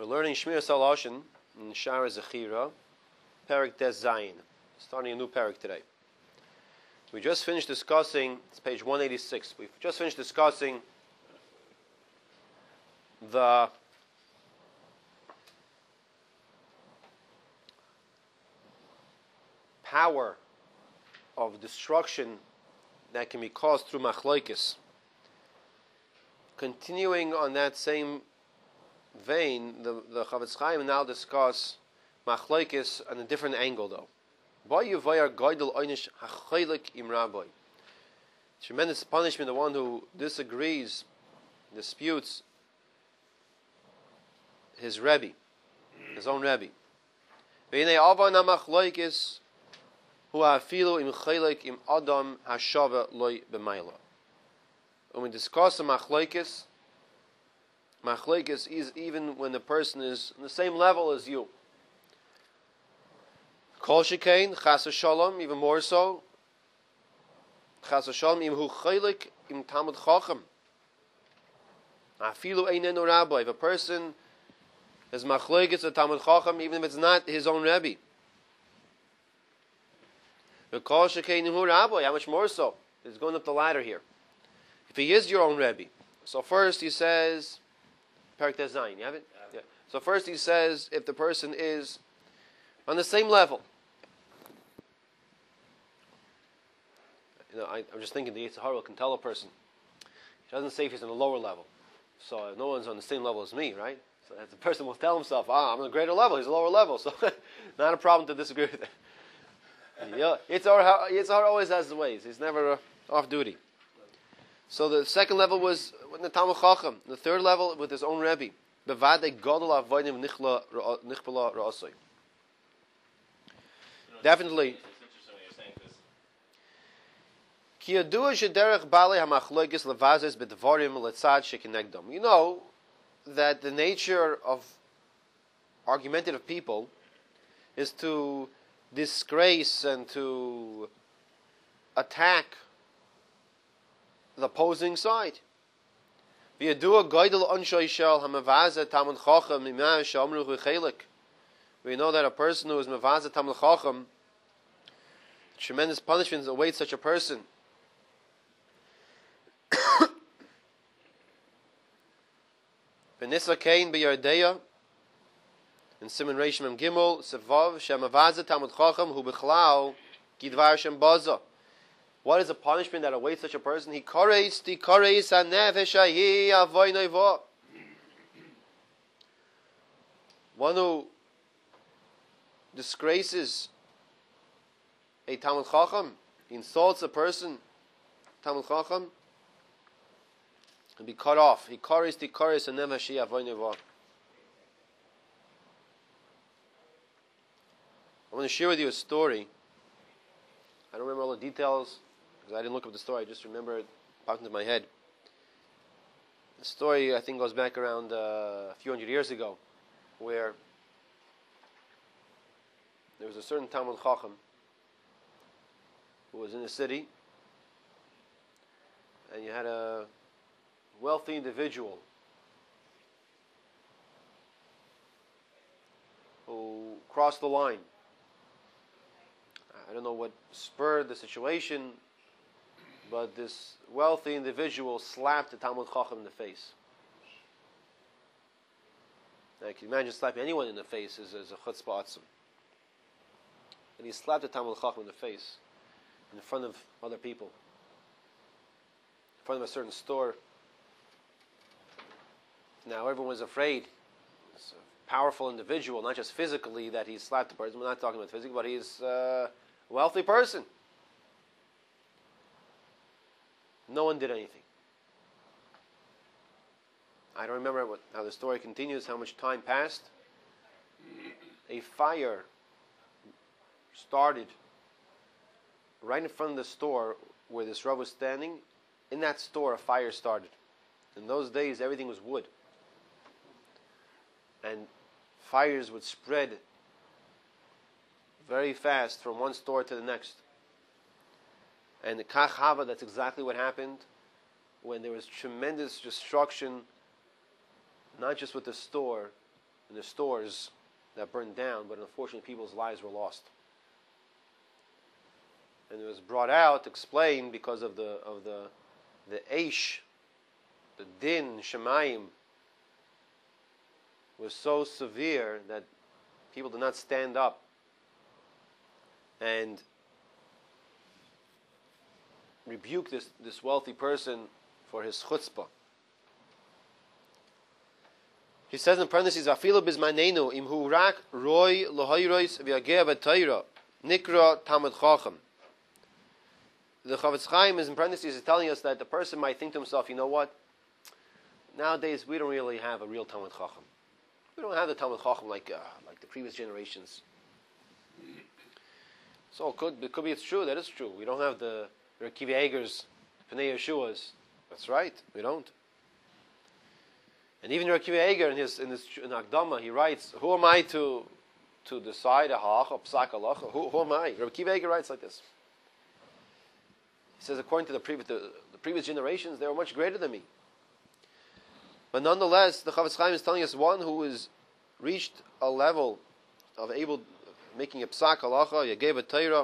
We're learning Shmiras HaLashon in Shara Zechira, Perek Tes Zayin. Starting a new Perek today. We just finished discussing, it's page 186, we've just finished discussing the power of destruction that can be caused through machlokes. Continuing on that same vein, the Chavetz Chaim now discuss machlokes on a different angle, though. Tremendous punishment, the one who disagrees, disputes his Rebbe, his own Rebbe. When we discuss the machlokes is even when the person is on the same level as you. Kol shekain, chas v'shalom, even more so. Chas v'shalom, im hu chaylik im Talmud Chacham. Afilu einenu rabbi. If a person is machlokes a Talmud Chacham, even if it's not his own Rebbe. Kol shekain im hu rabbi. How much more so? He's going up the ladder here. If he is your own Rebbe. So first he says, Perek Tes Zayin, you have it? Yeah. So first he says, if the person is on the same level. I'm just thinking the Yetzer Hara can tell a person. He doesn't say if he's on a lower level. So no one's on the same level as me, right? So the person will tell himself, I'm on a greater level, he's a lower level. So not a problem to disagree with that. Yeah, Yetzer Hara always has the ways. He's never off duty. So the second level was with the Talmud Chacham. The third level with his own Rebbe. Definitely. You know that the nature of argumentative people is to disgrace and to attack the opposing side. We know that a person who is mevazeh Talmud Chacham, tremendous punishment awaits such a person. Benissa Kain b'Yardeya in Siman Reish Mem Gimel Sevav Shemavazeh Talmud Chacham Hu B'Chlal Gidvar Shem Baza. What is the punishment that awaits such a person? He koreis hanefesh ahi avoy noiva. One who disgraces a Talmud Chacham, he insults a person, Talmud Chacham, and be cut off. He koreis hanefesh ahi avoy noiva. I want to share with you a story. I don't remember all the details, because I didn't look up the story. I just remember it popped into my head. The story, I think, goes back around a few hundred years ago, where there was a certain Talmud Chacham who was in a city, and you had a wealthy individual who crossed the line. I don't know what spurred the situation, but this wealthy individual slapped the Talmud Chacham in the face. Now, you can imagine slapping anyone in the face as a chutzpah atzim. And he slapped the Talmud Chacham in the face in front of other people, in front of a certain store. Now everyone was afraid. It's a powerful individual, not just physically that he slapped the person. We're not talking about physically, but he's wealthy person. No one did anything. I don't remember how the story continues, how much time passed. A fire started right in front of the store where this Rav was standing. In that store, a fire started. In those days, everything was wood. And fires would spread very fast from one store to the next. And the Kach Hava, that's exactly what happened when there was tremendous destruction, not just with the store, in the stores that burned down, but unfortunately people's lives were lost. And it was brought out, explained, because of the Eish, the Din, Shemayim, was so severe that people did not stand up and rebuke this wealthy person for his chutzpah. He says in parentheses, "Afilu bizmanenu im hu rak roy lohoyrois v'yageh v'tayra nikra tamid chacham." The Chavetz Chaim is in parentheses is telling us that the person might think to himself, you know what? Nowadays we don't really have a real Talmid Chacham. We don't have the Talmid Chacham like the previous generations. So it could be it's true. That is true. We don't have the Rekiv Eger's, Pnei Yeshua's. That's right. We don't. And even Rekiv Eger in Akdama, he writes, "Who am I to decide a halacha, a psak halacha? Who am I?" Rekiv Eger writes like this. He says, according to the previous generations, they were much greater than me. But nonetheless, the Chavetz Chaim is telling us one who has reached a level of making a psak halacha, Yageh v'Torah.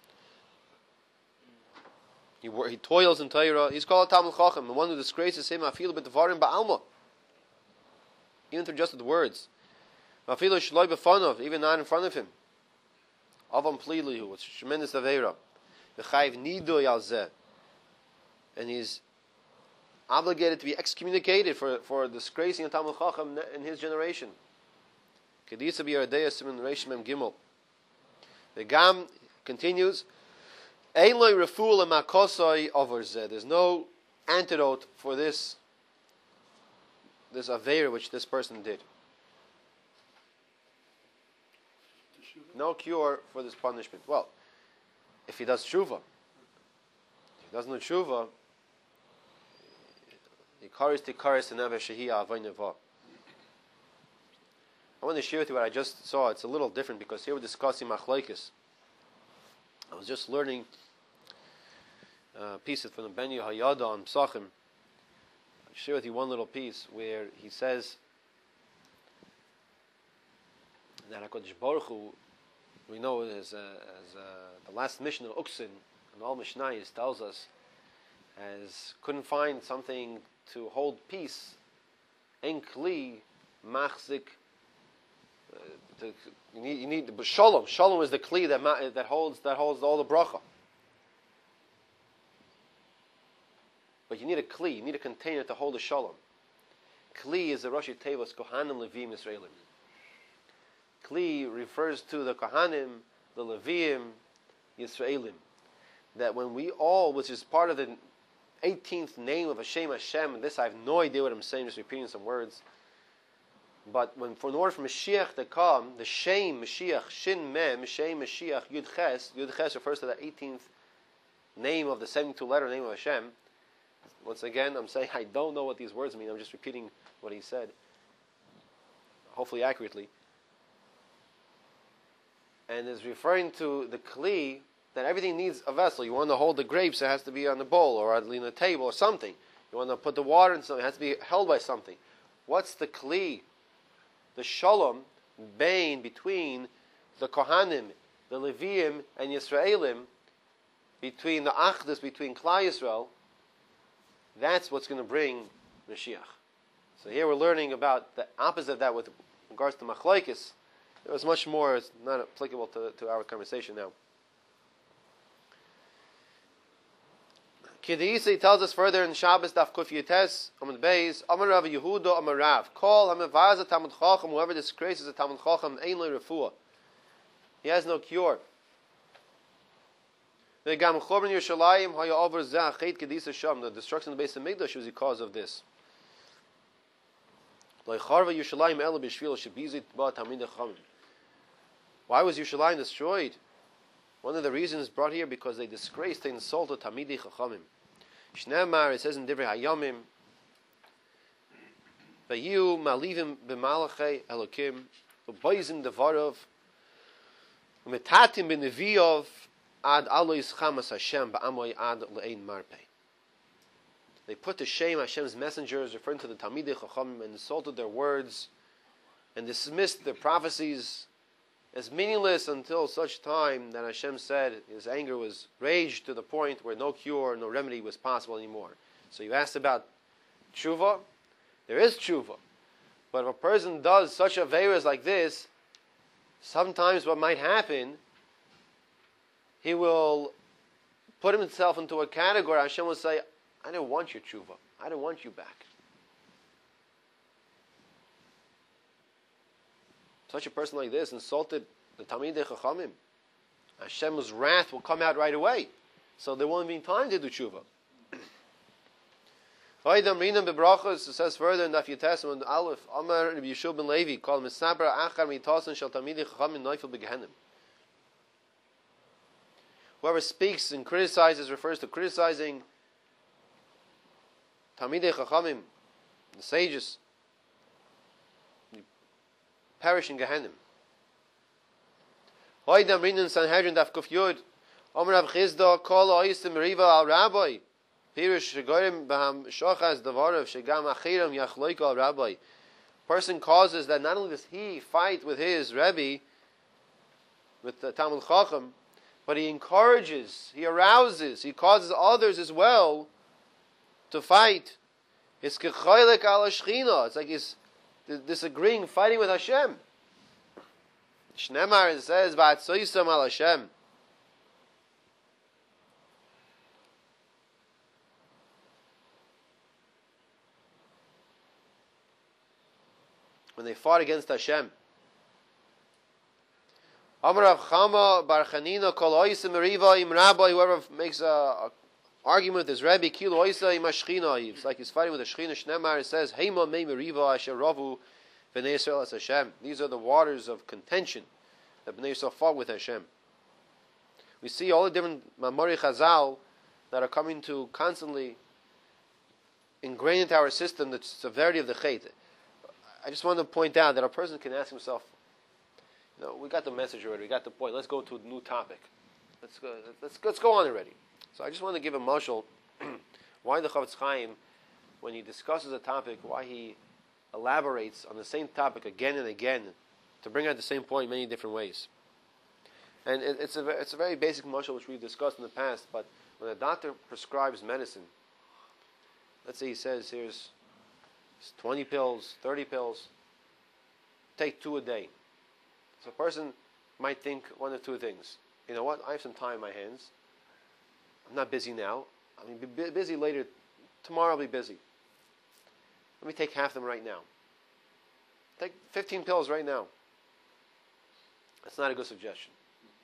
He toils in Torah. He's called a Talmid Chacham, the one who disgraces him, afilu b'devarim ba'alma, even through just the words. Afilu shloi b'fanov, even not in front of him. Avam plilihu, it's tremendous aveira. And he's obligated to be excommunicated for disgracing a Talmid Chacham in his generation. The Gam continues, there's no antidote for this aveir which this person did. No cure for this punishment. Well, if he does tshuva, if he doesn't do tshuva, I want to share with you what I just saw. It's a little different because here we're discussing machlokes. I was just learning pieces from the Ben Yehoyada on Psachim. I'll share with you one little piece where he says that HaKadosh Baruch Hu, we know as the last Mishnah of Uksin, and all Mishnayos tells us, as couldn't find something to hold peace, en kli machzik. You need the shalom. Shalom is the kli that holds all the bracha. But you need a kli. You need a container to hold the shalom. Kli is the Rashi Tevos Kohanim Levim Yisraelim. Kli refers to the Kohanim, the Leviim, Yisraelim. That when we all, which is part of the 18th name of Hashem, and this I have no idea what I'm saying, just repeating some words. But in order for Mashiach to come, the Shem Mashiach, Shin Mem, Shem Mashiach, Yud Ches refers to that 18th name of the 72-letter name of Hashem. Once again, I'm saying I don't know what these words mean. I'm just repeating what he said, hopefully accurately. And is referring to the Kli, that everything needs a vessel. You want to hold the grapes, it has to be on the bowl or on the table or something. You want to put the water in something, it has to be held by something. What's the Kli? The Shalom between the Kohanim, the Leviim, and Yisraelim, between the Achdus, between Klal Yisrael, that's what's going to bring Mashiach. So here we're learning about the opposite of that with regards to Machlokes. It was much more, it's not applicable to our conversation now. Kedisi tells us further in Shabbos Daf Kuf Yates Amud Beis Amar Rav Yehuda Amar Rav Kol Hamavaza Talmid Chacham, whoever disgraces a Talmid Chacham Ein Lo Refuah, he has no cure. The Gam Chorban Yerushalayim Haya Over Zeh Chet Kedisa Sham, the destruction of the Beis Hamikdash was because of this. Lo Charva Yerushalayim Ela B'Shvil Shebizit Ba Talmidei Chacham. Why was Yerushalayim destroyed? One of the reasons brought here because they disgraced, they insulted Talmidei Chachamim. Shneimar, it says in Divrei Hayamim, Vayu malivim b'malachei Elokim, u'boizim devarov, u'metatim b'neviov, ad alois chamas Hashem ba'amoy ad le'ein marpei. They put to shame Hashem's messengers, referring to the Talmidei Chachamim, and insulted their words and dismissed the prophecies as meaningless until such time that Hashem said his anger was raged to the point where no cure, no remedy was possible anymore. So you asked about tshuva. There is tshuva. But if a person does such aveiros like this, sometimes what might happen, he will put himself into a category. Hashem will say, I didn't want your tshuva. I didn't want you back. Such a person like this insulted the Talmidei Chachamim. Hashem's wrath will come out right away. So there won't be time to do tshuva. It says further in Daf Yitesam Aleph, Amar Rabbi Yeshua ben Levi, called Misabra Achar Mitasan Shel Talmidei Chachamim Neifel Begehenim. Whoever speaks and criticizes refers to criticizing Talmidei Chachamim, the sages, perish in Gehenim. Hoydam Rinin Sanhedrin Daf Kuf Yud, Amar Rav Chizda, Kol Oisim Riva Al Rabbi, Pirish Shegorim Baham Shochas Davarav Shegam Achiram Yachloika Al Rabbi. Person causes that not only does he fight with his Rebbe, with the Talmud Chacham, but he encourages, he arouses, he causes others as well to fight. It's kechoylek ala shechina. It's like he's disagreeing, fighting with Hashem. Shnemar says, "Va'atzoisam al Hashem." When they fought against Hashem. Amar Rav Chama Bar Chanina Kol Oisem Meriva Im Rabbi. Whoever makes a argument with his Rebbe, Kil Oisa Im Ashchina. It's like he's fighting with a Shechina. Shnemar, it says, Heima Mei Meriva Asher Ravu B'nei Yisrael as Hashem. These are the waters of contention that B'nei Yisrael fought with Hashem. We see all the different Mamori Chazal that are coming to constantly ingrain into our system the severity of the Chet. I just want to point out that a person can ask himself, no, we got the message already. We got the point. Let's go to a new topic. Let's go on already. So I just want to give a mashal why the Chofetz Chaim, when he discusses a topic, why he elaborates on the same topic again and again to bring out the same point in many different ways. And it's a very basic mashal which we've discussed in the past. But when a doctor prescribes medicine, let's say he says here's 20 pills, 30 pills, take 2 a day. So a person might think one of two things. You know what? I have some time in my hands. I'm not busy now. I mean, be busy later. Tomorrow I'll be busy. Let me take half of them right now. Take 15 pills right now. That's not a good suggestion.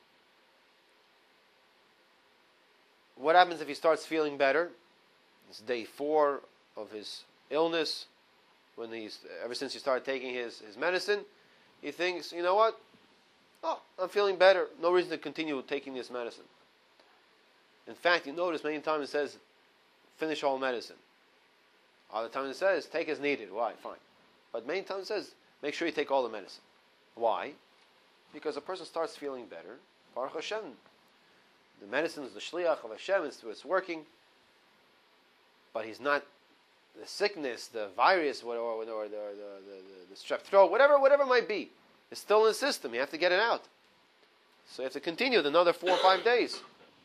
What happens if he starts feeling better? It's day 4 of his illness. Ever since he started taking his medicine, he thinks, you know what? Oh, I'm feeling better. No reason to continue taking this medicine. In fact, you notice many times it says, finish all medicine. Other times it says, take as needed. Why? Fine. But many times it says, make sure you take all the medicine. Why? Because a person starts feeling better. Baruch Hashem. The medicine is the shliach of Hashem. It's working. But he's not, the sickness, the virus, or the strep throat, whatever it might be, it's still in the system. You have to get it out. So you have to continue another 4 or 5 days.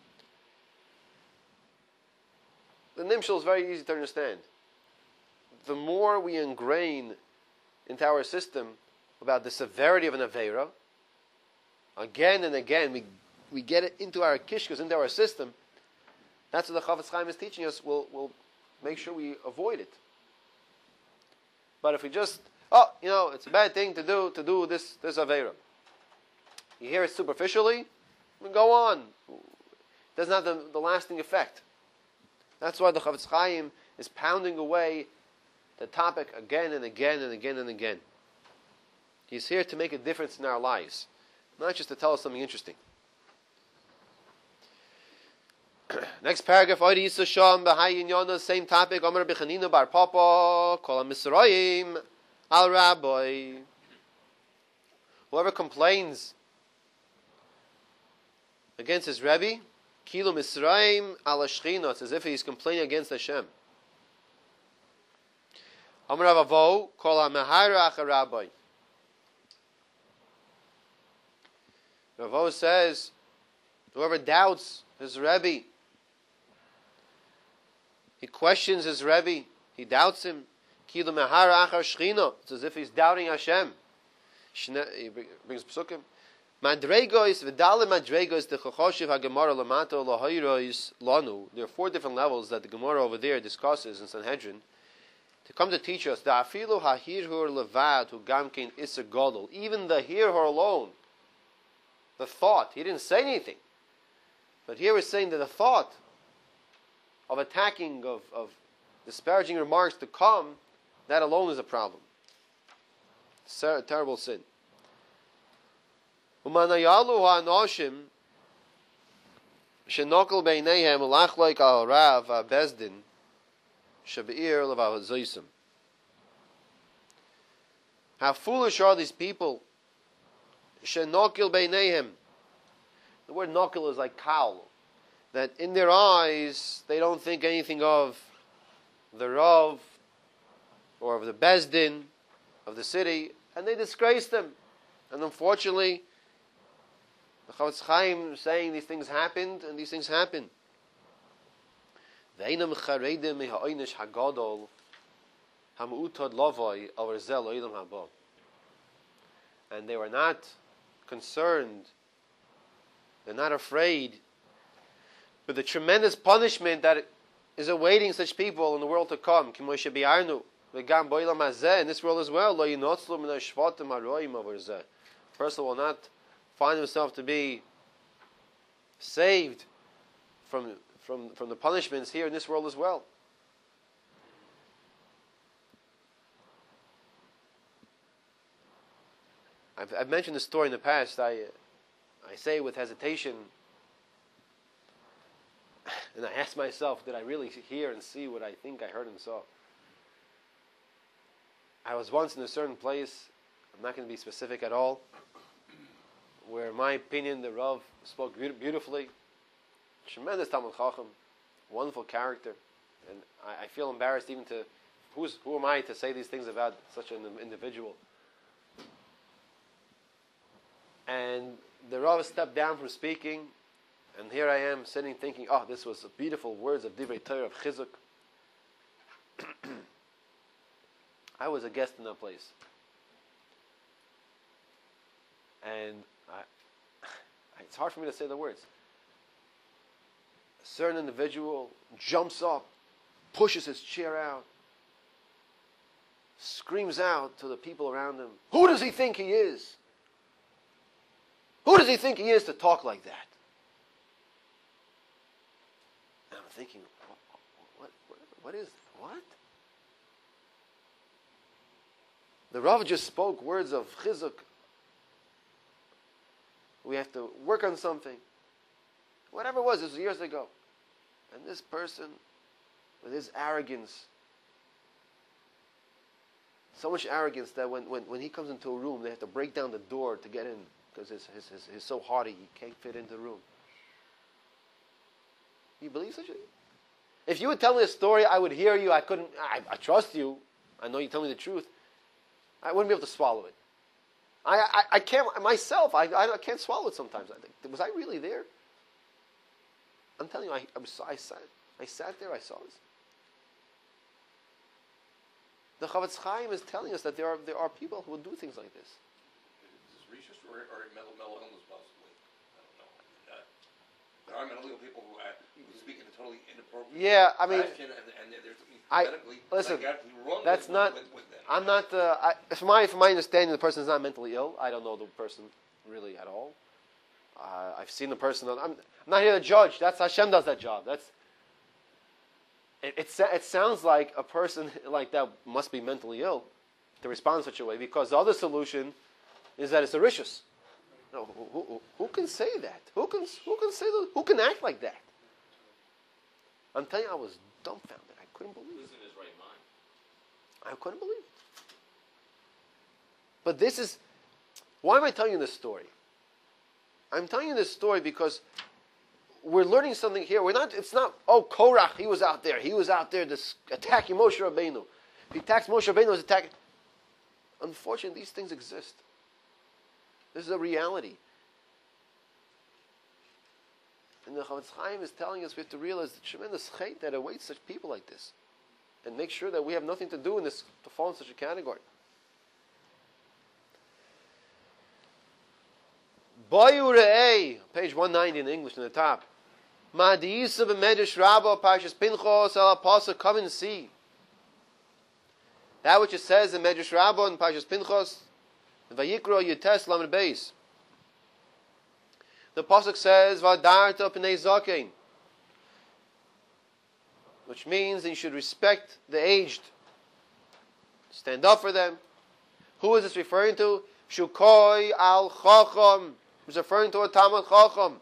The nimshal is very easy to understand. The more we ingrain into our system about the severity of an aveira, again and again, we get it into our kishkas, into our system. That's what the Chofetz Chaim is teaching us. We'll make sure we avoid it. But if we just, it's a bad thing to do this aveira. You hear it superficially, we go on. It doesn't have the lasting effect. That's why the Chofetz Chaim is pounding away the topic again and again and again and again. He's here to make a difference in our lives, not just to tell us something interesting. Next paragraph, same topic. Amar B'Chanina Bar Papa, Kol HaMisrayim Al Rabbi. Whoever complains against his Rebbe, Kilu Misraim Al Shechina, it's as if he's complaining against Hashem. Amar Rav Avo, Kol HaMehara Achar Rabbi. Rav Oz says, whoever doubts his Rebbe, he questions his Rebbe, he doubts him. Kilu mehara achar shchina. It's as if he's doubting Hashem. He brings psukim. Madregos v'dale madregos the chachoshiv hagemara lamato lahayrois lanu. There are 4 different levels that the Gemara over there discusses in Sanhedrin to come to teach us that afilu hahirhur levad hu gamkein iser gadol. Even the hirhur alone, the thought. He didn't say anything, but here we're saying that the thought of attacking, of disparaging remarks to come, that alone is a problem. It's a terrible sin. Umanayalu ha'anoshim shenokol beineihem ulachloik al rav bezdin shebeir levazoisim. How foolish are these people? Shenokil beineihem. The word nokil is like kal. That in their eyes they don't think anything of the rav or of the bezdin of the city, and they disgrace them. And unfortunately, the Chavetz Chaim saying these things happened, and these things happen. And they were not concerned, they're not afraid, but the tremendous punishment that is awaiting such people in the world to come. In this world as well, a person will not find himself to be saved from the punishments here in this world as well. I've mentioned this story in the past. I say it with hesitation, and I ask myself, did I really hear and see what I think I heard and saw? I was once in a certain place, I'm not going to be specific at all, where in my opinion the Rav spoke beautifully, tremendous Talmud Chacham, wonderful character, and I feel embarrassed even to, who am I to say these things about such an individual? And the Rav stepped down from speaking, and here I am sitting thinking, oh, this was beautiful words of Divrei Torah, of Chizuk. I was a guest in that place. And it's hard for me to say the words. A certain individual jumps up, pushes his chair out, screams out to the people around him, who does he think he is? Who does he think he is to talk like that? And I'm thinking, what is, what? The Rav just spoke words of chizuk. We have to work on something. Whatever it was years ago. And this person, with his arrogance, so much arrogance that when he comes into a room, they have to break down the door to get in, because he's so haughty, he can't fit into the room. You believe such a thing? If you would tell me a story, I would hear you. I trust you. I know you tell me the truth. I wouldn't be able to swallow it. I can't myself. I can't swallow it sometimes. I think, was I really there? I'm telling you, I sat there. I saw this. The Chavetz Chaim is telling us that there are people who will do things like this. Is this rhesus or mental illness possibly? I don't know. There are mentally ill people who speak in a totally inappropriate fashion, and there's listen. Wrong that's not. With them. I'm not. From my understanding, the person is not mentally ill. I don't know the person really at all. I've seen the person. I'm not here to judge. That's Hashem does that job. It sounds like a person like that must be mentally ill to respond in such a way, because the other solution is that it's a rishus. No, who can say that? Who can say that? Who can act like that? I'm telling you, I was dumbfounded. I couldn't believe it. Who's in his right mind? I couldn't believe it. But this is, why am I telling you this story? I'm telling you this story because we're learning something here. It's not, Korach, he was out there attacking Moshe Rabbeinu. If he attacks Moshe Rabbeinu, he's attacking. Unfortunately, these things exist. This is a reality. And the Chavetz Chaim is telling us we have to realize the tremendous chait that awaits such people like this. And make sure that we have nothing to do in this, to fall in such a category. Boyu Re'ei, page 190 in English in the top. Ma'adiyisa b'medrash Rabbah, Parshas Pinchos, al Pasuk, come and see. That which it says in Medrash Rabbah and Parshas Pinchos, Vayikro Yutes Lamed Beis. The Pasuk says, V'adarta p'nei zakein, which means that you should respect the aged. Stand up for them. Who is this referring to? Shukoi al Chacham. It's referring to a Talmud Chacham.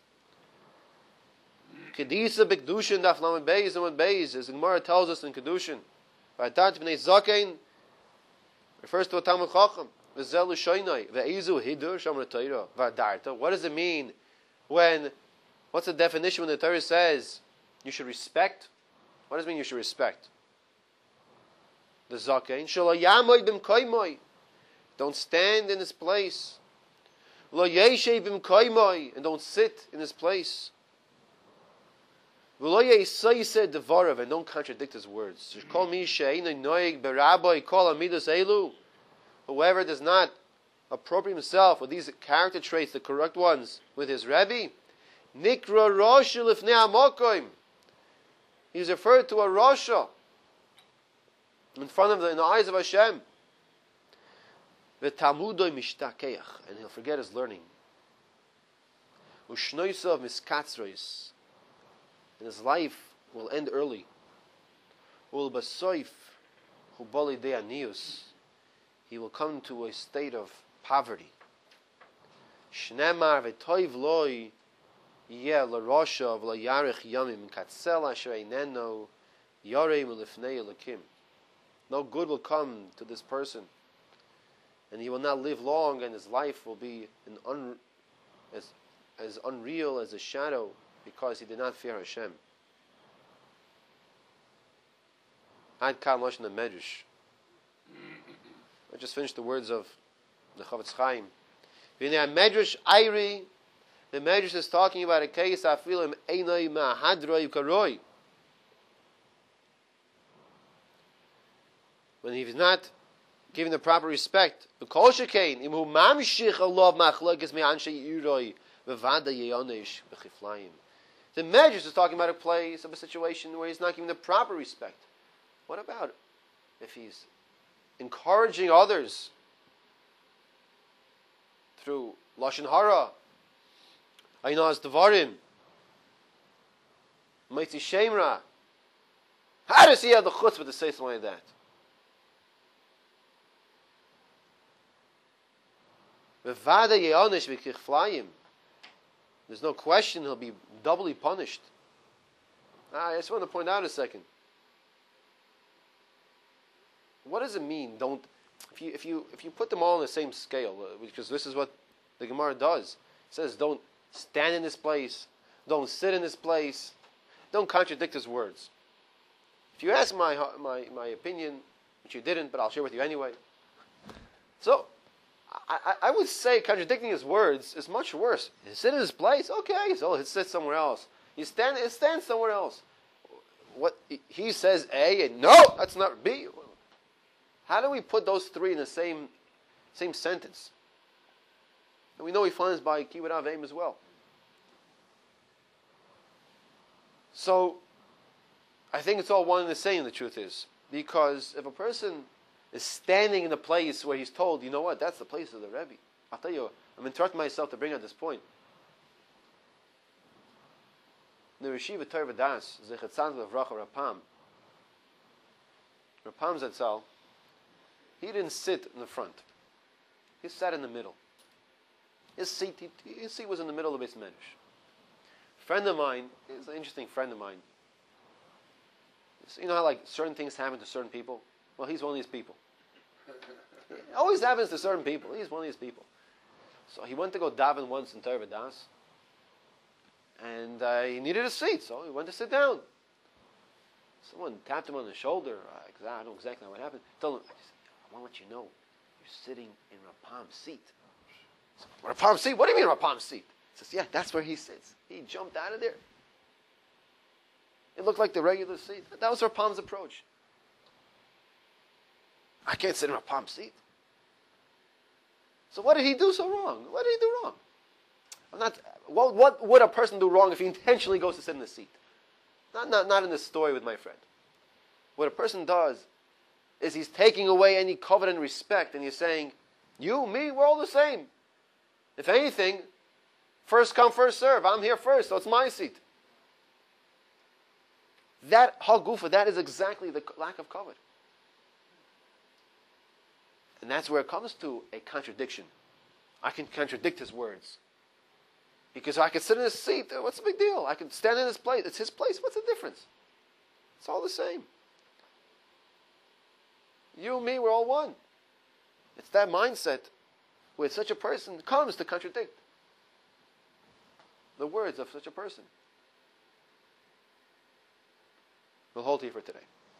Kedisa b'kedushin daf lamed beis and beis, as the Gemara tells us in Kedushin. V'adarta p'nei zakein refers to a Talmud Chacham. V'zelu shoynai v'eizu hidur shamar Torah v'adarta. What does it mean when? What's the definition when the Torah says you should respect? What does it mean you should respect? The zakein shelo yamoy b'mkoymoi. Don't stand in this place. Lo yeshe b'mkoymoi, and don't sit in this place. V'lo yesayse devarav, and don't contradict his words. Kol mi she'eino noeg b'rabbai kol amidas elu. Whoever does not appropriate himself with these character traits, the correct ones, with his Rebbe, nikra rosha lifnei hamokoim. He's referred to a rosha in front of in the eyes of Hashem. V'talmudoi mishtakeach, and he'll forget his learning. Ushnoisav miskatzrois, and his life will end early. Ulbasoif hubali deanius, he will come to a state of poverty. Shnemar v'toiv loi yeh l'rosha v'layarich yamim katzel asher eineno yorei milifnei Elokim. No good will come to this person, and he will not live long, and his life will be as unreal as a shadow, because he did not fear Hashem. Ad kan lashon medrash. I just finished the words of the Chavetz Chaim. V'nei medrash ayri. The medrash is talking about a case afilim einay ma'hadroi karoi. When he is not giving the proper respect. V'kol shekain imhu mamshich alav machlokes me'anshe yiroi v'vada yeyonesh v'chiflayim. The medrash is talking about a place, of a situation where he's not giving the proper respect. What about if he's encouraging others through lashon hara, aynas devarim, meitzi shemra? How does he have the chutzpah to say something like that? V'vada ye'onish v'kichflayim. There's no question he'll be doubly punished. I just want to point out a second. What does it mean? Don't if you put them all on the same scale, because this is what the Gemara does. It says don't stand in this place, don't sit in this place, don't contradict his words. If you ask my opinion, which you didn't, but I'll share with you anyway. So I would say contradicting his words is much worse. You sit in his place, okay, so he'll sit somewhere else. You stand somewhere else. What he says A, and no, that's not B. How do we put those three in the same sentence? And we know he finds by Kibbud Avim as well. So, I think it's all one and the same, the truth is. Because if a person is standing in a place where he's told, you know what, that's the place of the Rebbe. I'll tell you, I'm interrupting myself to bring out this point. The Yeshiva Torah V'das, Zechat Tzaddik Levracha Rapam Zatzal, he didn't sit in the front. He sat in the middle. His seat was in the middle of the Beis Medrash. A friend of mine, he's an interesting friend of mine. You know how like certain things happen to certain people? Well, he's one of these people. It always happens to certain people. He's one of these people. So he went to go daven once in Torah V'das, and he needed a seat, so he went to sit down. Someone tapped him on the shoulder. I don't know exactly what happened. Told him, I want to let you know, you're sitting in Rapam's seat. Rapam's seat? What do you mean Rapam's seat? He says, yeah, that's where he sits. He jumped out of there. It looked like the regular seat. That was Rapam's approach. I can't sit in Rapam's seat. So what did he do so wrong? What did he do wrong? What would a person do wrong if he intentionally goes to sit in the seat? Not in this story with my friend. What a person does is he's taking away any covet and respect, and he's saying, you, me, we're all the same. If anything, first come, first serve. I'm here first, so it's my seat. That hagufa, that is exactly the lack of covet. And that's where it comes to a contradiction. I can contradict his words. Because I can sit in his seat, what's the big deal? I can stand in his place. It's his place. What's the difference? It's all the same. You and me, we're all one. It's that mindset where such a person comes to contradict the words of such a person. We'll hold here for today.